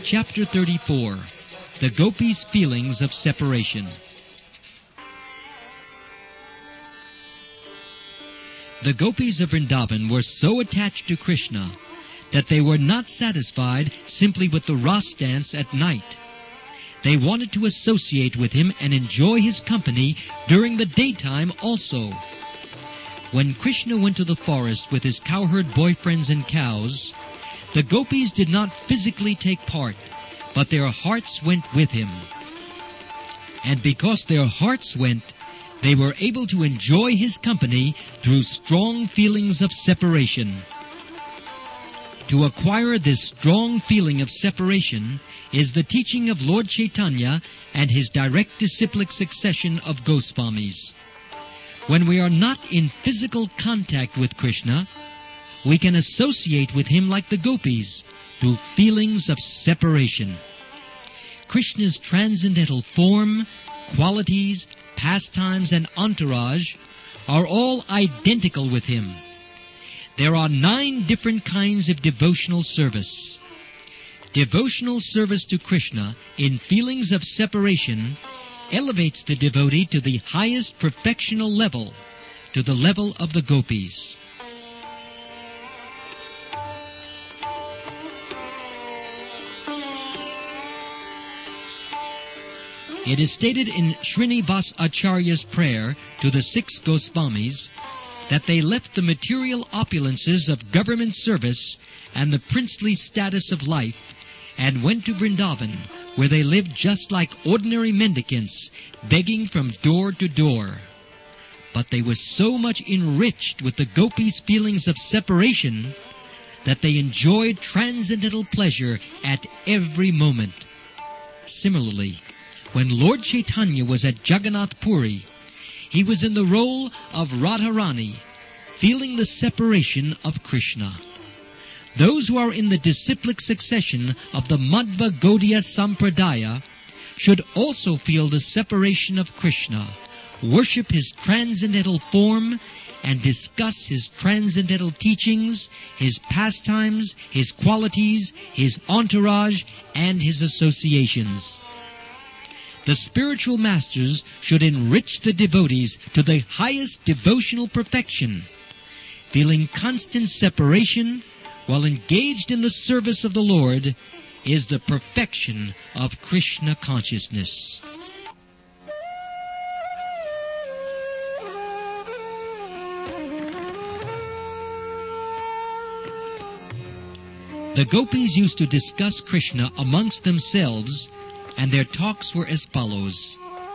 Chapter 34. The Gopis' Feelings of Separation. The Gopis of Vrindavan were so attached to Krishna that they were not satisfied simply with the Ras dance at night. They wanted to associate with him and enjoy his company during the daytime also. When Krishna went to the forest with his cowherd boyfriends and cows, the Gopis did not physically take part, but their hearts went with him. And because their hearts went, they were able to enjoy his company through strong feelings of separation. To acquire this strong feeling of separation is the teaching of Lord Chaitanya and his direct disciplic succession of Goswamis. When we are not in physical contact with Krishna, we can associate with him like the Gopis through feelings of separation. Krishna's transcendental form, qualities, pastimes, and entourage are all identical with him. There are 9 different kinds of devotional service. Devotional service to Krishna in feelings of separation elevates the devotee to the highest perfectional level, to the level of the Gopis. It is stated in Srinivas Acharya's prayer to the 6 Goswamis that they left the material opulences of government service and the princely status of life and went to Vrindavan, where they lived just like ordinary mendicants, begging from door to door. But they were so much enriched with the Gopis' feelings of separation that they enjoyed transcendental pleasure at every moment. Similarly, when Lord Chaitanya was at Jagannath Puri, he was in the role of Radharani, feeling the separation of Krishna. Those who are in the disciplic succession of the Madhva Gaudiya Sampradaya should also feel the separation of Krishna, worship his transcendental form, and discuss his transcendental teachings, his pastimes, his qualities, his entourage, and his associations. The spiritual masters should enrich the devotees to the highest devotional perfection, feeling constant separation while engaged in the service of the Lord is the perfection of Krishna consciousness. The Gopis used to discuss Krishna amongst themselves, and their talks were as follows.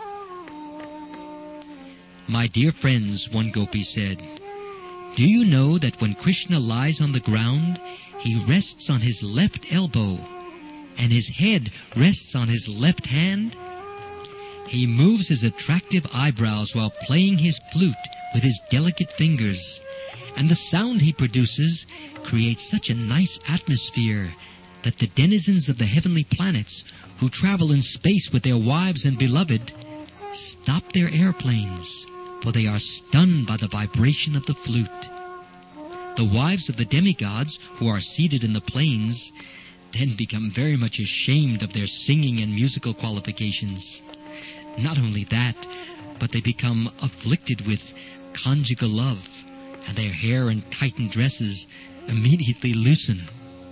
"My dear friends," one Gopi said, "do you know that when Krishna lies on the ground, he rests on his left elbow, and his head rests on his left hand? He moves his attractive eyebrows while playing his flute with his delicate fingers, and the sound he produces creates such a nice atmosphere that the denizens of the heavenly planets who travel in space with their wives and beloved stop their airplanes, for they are stunned by the vibration of the flute. The wives of the demigods who are seated in the plains then become very much ashamed of their singing and musical qualifications. Not only that, but they become afflicted with conjugal love, and their hair and tightened dresses immediately loosen."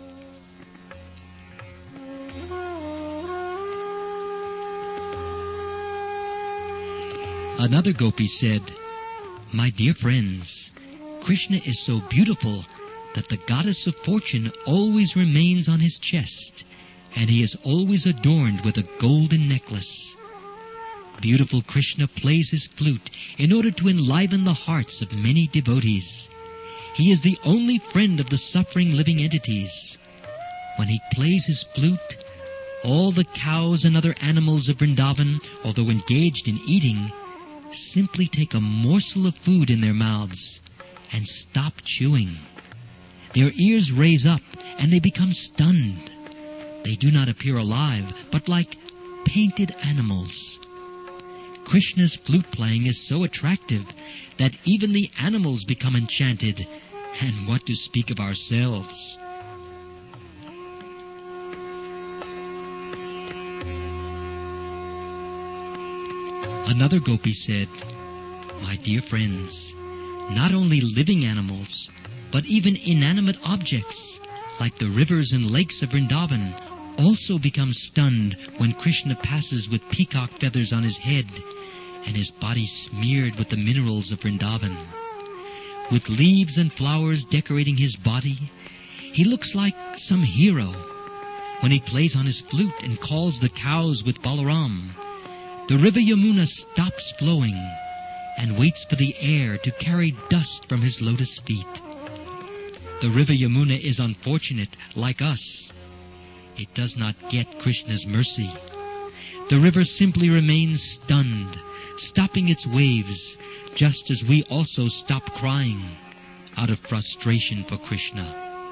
Another Gopi said, "My dear friends, Krishna is so beautiful that the goddess of fortune always remains on his chest, and he is always adorned with a golden necklace. Beautiful Krishna plays his flute in order to enliven the hearts of many devotees. He is the only friend of the suffering living entities. When he plays his flute, all the cows and other animals of Vrindavan, although engaged in eating, simply take a morsel of food in their mouths and stop chewing. Their ears raise up and they become stunned. They do not appear alive, but like painted animals. Krishna's flute playing is so attractive that even the animals become enchanted, and what to speak of ourselves?" Another gopi said, "My dear friends, not only living animals, but even inanimate objects, like the rivers and lakes of Vrindavan, also become stunned when Krishna passes with peacock feathers on his head and his body smeared with the minerals of Vrindavan. With leaves and flowers decorating his body, he looks like some hero. When he plays on his flute and calls the cows with Balaram, the river Yamuna stops flowing and waits for the air to carry dust from his lotus feet. The river Yamuna is unfortunate, like us. It does not get Krishna's mercy. The river simply remains stunned, stopping its waves, just as we also stop crying out of frustration for Krishna."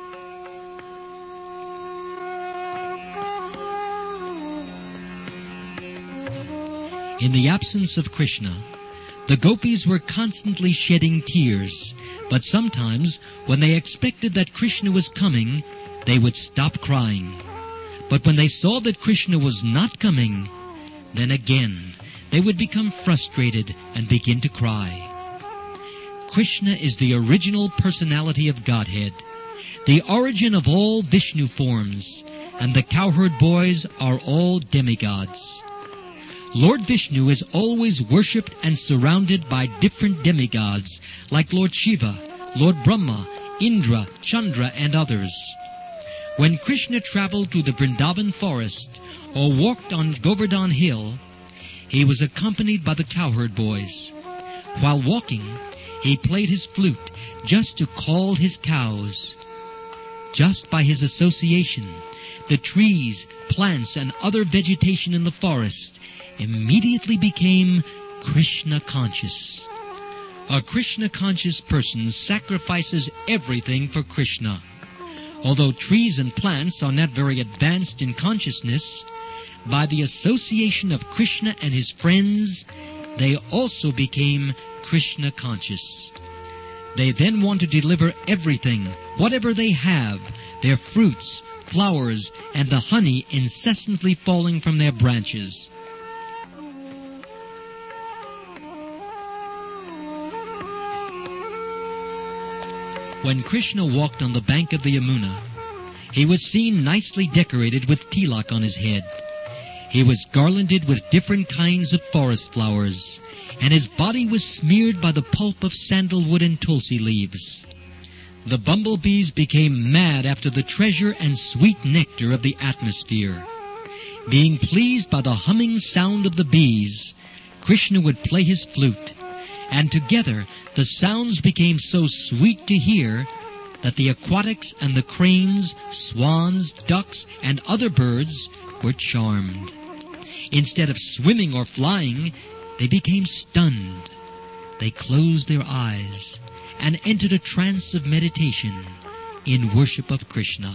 In the absence of Krishna, the gopis were constantly shedding tears, but sometimes, when they expected that Krishna was coming, they would stop crying. But when they saw that Krishna was not coming, then again they would become frustrated and begin to cry. Krishna is the original personality of Godhead, the origin of all Vishnu forms, and the cowherd boys are all demigods. Lord Vishnu is always worshipped and surrounded by different demigods, like Lord Shiva, Lord Brahma, Indra, Chandra, and others. When Krishna traveled through the Vrindavan forest or walked on Govardhan Hill, he was accompanied by the cowherd boys. While walking, he played his flute just to call his cows. Just by his association, the trees, plants, and other vegetation in the forest immediately became Krishna conscious. A Krishna conscious person sacrifices everything for Krishna. Although trees and plants are not very advanced in consciousness, by the association of Krishna and his friends, they also became Krishna conscious. They then want to deliver everything, whatever they have, their fruits, flowers, and the honey incessantly falling from their branches. When Krishna walked on the bank of the Yamuna, he was seen nicely decorated with tilak on his head. He was garlanded with different kinds of forest flowers, and his body was smeared by the pulp of sandalwood and tulsi leaves. The bumblebees became mad after the treasure and sweet nectar of the atmosphere. Being pleased by the humming sound of the bees, Krishna would play his flute, and together the sounds became so sweet to hear that the aquatics and the cranes, swans, ducks, and other birds were charmed. Instead of swimming or flying, they became stunned. They closed their eyes and entered a trance of meditation in worship of Krishna.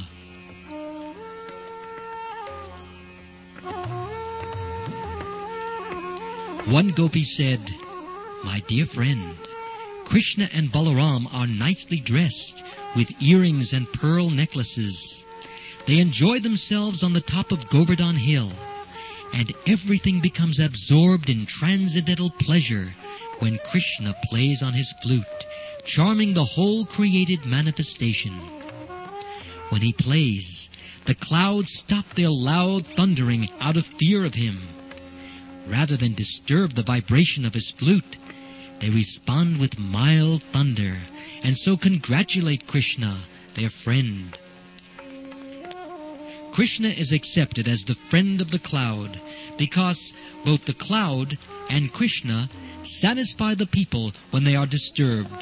One gopi said, "My dear friend, Krishna and Balaram are nicely dressed with earrings and pearl necklaces. They enjoy themselves on the top of Govardhan Hill, and everything becomes absorbed in transcendental pleasure when Krishna plays on his flute, charming the whole created manifestation. When he plays, the clouds stop their loud thundering out of fear of him. Rather than disturb the vibration of his flute, they respond with mild thunder, and so congratulate Krishna, their friend." Krishna is accepted as the friend of the cloud because both the cloud and Krishna satisfy the people when they are disturbed.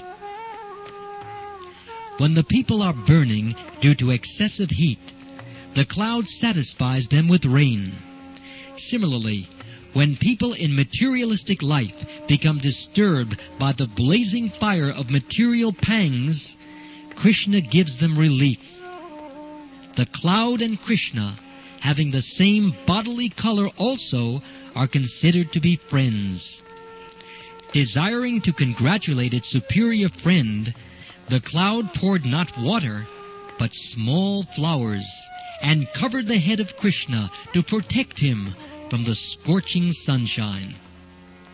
When the people are burning due to excessive heat, the cloud satisfies them with rain. Similarly, when people in materialistic life become disturbed by the blazing fire of material pangs, Krishna gives them relief. The cloud and Krishna, having the same bodily color also, are considered to be friends. Desiring to congratulate its superior friend, the cloud poured not water, but small flowers, and covered the head of Krishna to protect him from the scorching sunshine.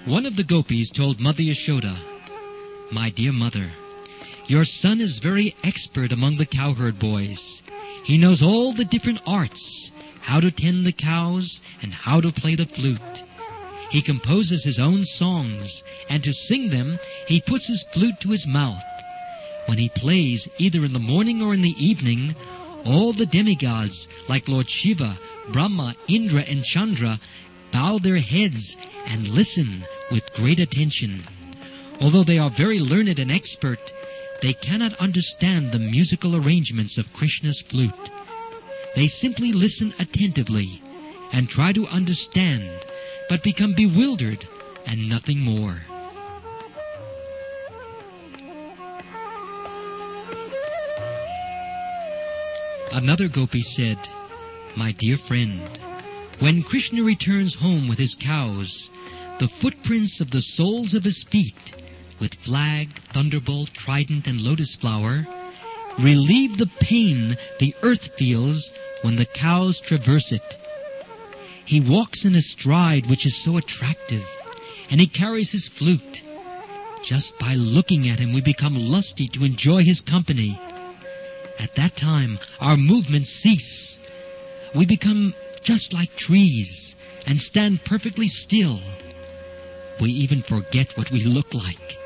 One of the gopis told Mother Yashoda, "My dear mother, your son is very expert among the cowherd boys. He knows all the different arts, how to tend the cows and how to play the flute. He composes his own songs, and to sing them he puts his flute to his mouth. When he plays, either in the morning or in the evening, all the demigods, like Lord Shiva, Brahma, Indra, and Chandra, bow their heads and listen with great attention. Although they are very learned and expert, they cannot understand the musical arrangements of Krishna's flute. They simply listen attentively and try to understand, but become bewildered and nothing more." Another gopi said, "My dear friend, when Krishna returns home with his cows, the footprints of the soles of his feet, with flag, thunderbolt, trident, and lotus flower, relieve the pain the earth feels when the cows traverse it. He walks in a stride which is so attractive, and he carries his flute. Just by looking at him we become lusty to enjoy his company. At that time our movements cease. We become just like trees and stand perfectly still. We even forget what we look like."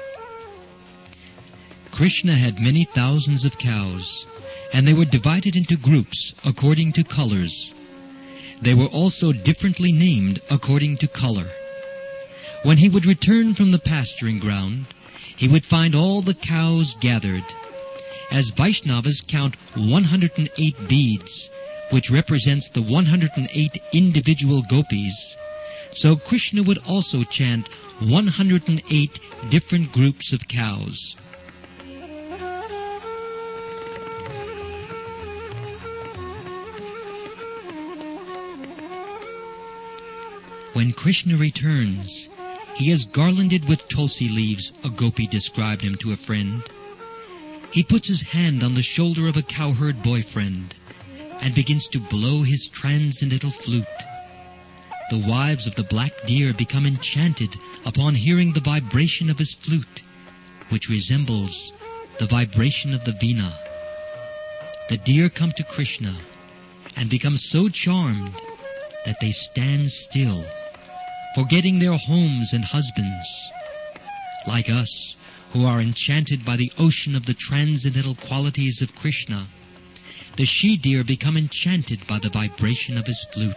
Krishna had many thousands of cows, and they were divided into groups according to colors. They were also differently named according to color. When he would return from the pasturing ground, he would find all the cows gathered. As Vaishnavas count 108 beads, which represents the 108 individual gopis, so Krishna would also chant 108 different groups of cows. When Krishna returns, he is garlanded with tulsi leaves, a gopi described him to a friend. He puts his hand on the shoulder of a cowherd boyfriend and begins to blow his transcendental flute. The wives of the black deer become enchanted upon hearing the vibration of his flute, which resembles the vibration of the veena. The deer come to Krishna and become so charmed that they stand still, forgetting their homes and husbands. Like us, who are enchanted by the ocean of the transcendental qualities of Krishna, the she-deer become enchanted by the vibration of his flute.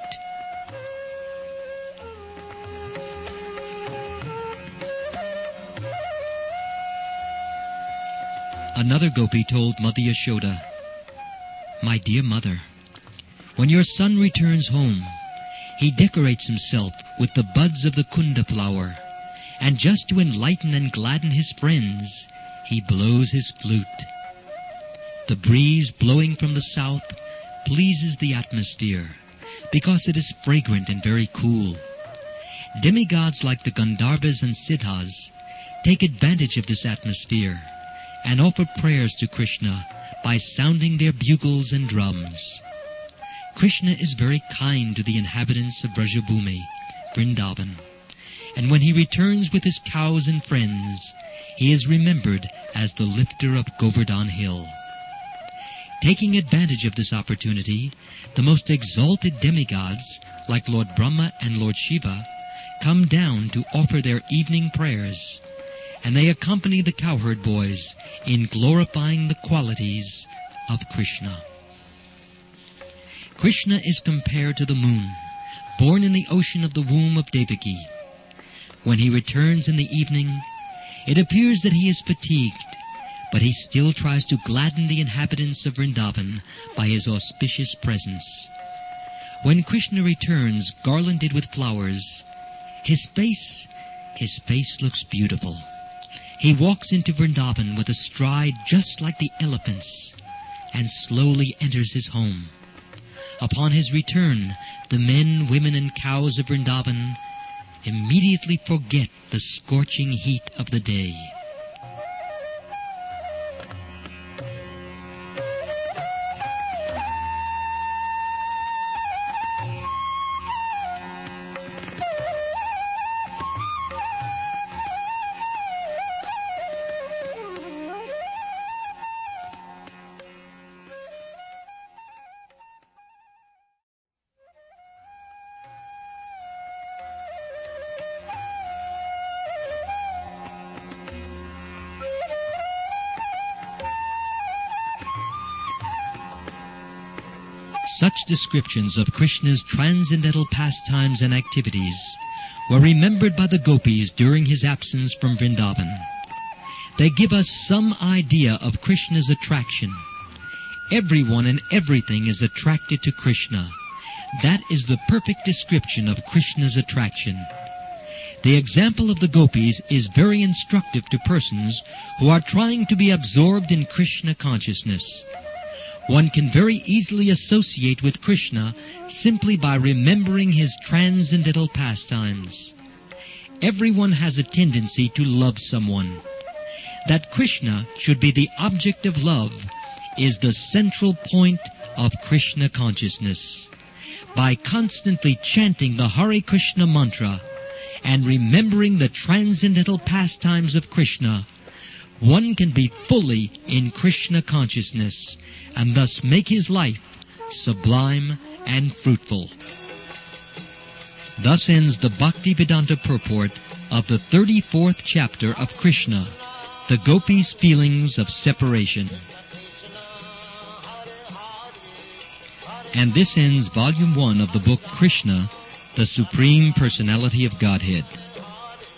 Another gopi told Mother Yashoda, "My dear mother, when your son returns home, he decorates himself with the buds of the kunda flower, and just to enlighten and gladden his friends, he blows his flute. The breeze blowing from the south pleases the atmosphere, because it is fragrant and very cool. Demigods like the Gandharvas and Siddhas take advantage of this atmosphere and offer prayers to Krishna by sounding their bugles and drums. Krishna is very kind to the inhabitants of Brajabhumi, Vrindavan, and when he returns with his cows and friends, he is remembered as the lifter of Govardhan Hill. Taking advantage of this opportunity, the most exalted demigods, like Lord Brahma and Lord Shiva, come down to offer their evening prayers, and they accompany the cowherd boys in glorifying the qualities of Krishna. Krishna is compared to the moon, born in the ocean of the womb of Devaki. When he returns in the evening, it appears that he is fatigued, but he still tries to gladden the inhabitants of Vrindavan by his auspicious presence. When Krishna returns garlanded with flowers, his face looks beautiful. He walks into Vrindavan with a stride just like the elephants and slowly enters his home. Upon his return, the men, women, and cows of Vrindavan immediately forget the scorching heat of the day. Such descriptions of Krishna's transcendental pastimes and activities were remembered by the gopis during his absence from Vrindavan. They give us some idea of Krishna's attraction. Everyone and everything is attracted to Krishna. That is the perfect description of Krishna's attraction. The example of the gopis is very instructive to persons who are trying to be absorbed in Krishna consciousness. One can very easily associate with Krishna simply by remembering his transcendental pastimes. Everyone has a tendency to love someone. That Krishna should be the object of love is the central point of Krishna consciousness. By constantly chanting the Hare Krishna mantra and remembering the transcendental pastimes of Krishna, one can be fully in Krishna consciousness and thus make his life sublime and fruitful. Thus ends the Bhaktivedanta purport of the 34th chapter of Krishna, the Gopis' feelings of separation. And this ends Volume 1 of the book Krishna, the Supreme Personality of Godhead.